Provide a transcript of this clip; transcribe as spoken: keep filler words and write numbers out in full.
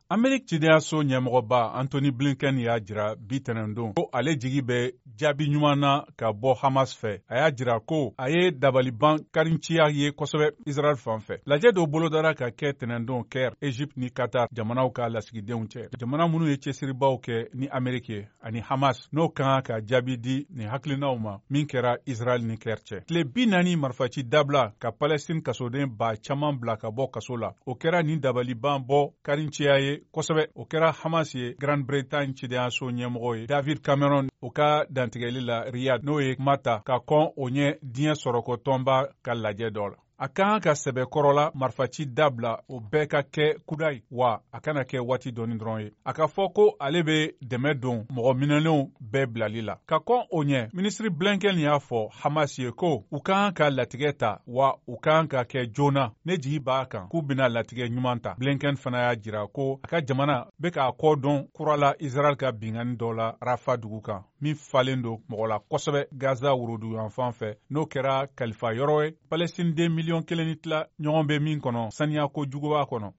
Amerika cidenyaso ɲɛmɔgɔba Anthony Blinken y'a jira bi tɛnɛndon ko ale jigi bɛ jaabi ɲuman na ka bɔ Hamas fɛ. A y'a jira ko a ye dabaliban karinciya ye kosɛbɛ Israel fan fɛ. Lajɛ dɔw bolodara ka kɛ tɛnɛndon Caire, Egypte ni Qatar jamanaw ka lasigidenw cɛ. Jamana minnu ye cɛsiribaw kɛ ni Amerika ye ani Hamas n'o kan ka jaabi di nin hakilinaw ma min kɛra Israel ni Caire cɛ. Tile bi naani marifaci dabila ka Palestine kasoden ba caman bila ka bɔ kaso la. O kɛra nin dabaliban bɔ karinciya ye kosɛbɛ. O kɛra Hamas ye Grande-Bretagne cidenyaso ɲɛmɔgɔ ye David Cameron o ka dantigɛli la Riyad n'o ye kuma ta ka kɔn o ɲɛ diɲɛ sɔrɔkɔtɔnba ka lajɛ dɔ la. A kan ka sɛbɛkɔrɔ la marifaci dabila o bɛɛ ka kɛ kuda ye wa a kana kɛ waati dɔɔni dɔrɔn ye. A ka fɔ ko ale bɛ dɛmɛ don mɔgɔ minɛlenw bɛɛ bilali la. Ka kɔn o ɲɛ, minisiri Blinken y'a fɔ Hamas ye ko u kan ka latigɛ ta wa u kan ka kɛ joona. Ne jigi b'a kan k'u bɛna latigɛ ɲuman ta. Blinken fana y'a jira ko a ka jamana bɛ k'a kɔ dɔn kurala Israel ka binkani dɔ la Rafa dugu kan min falen don mɔgɔ la kosɛbɛ Gaza woroduyanfan fɛ n'o kɛra kalifa yɔrɔ ye. Palestine den miliyɔn kelen ni tila ɲɔgɔn bɛ min kɔnɔ saniya ko juguba kɔnɔ.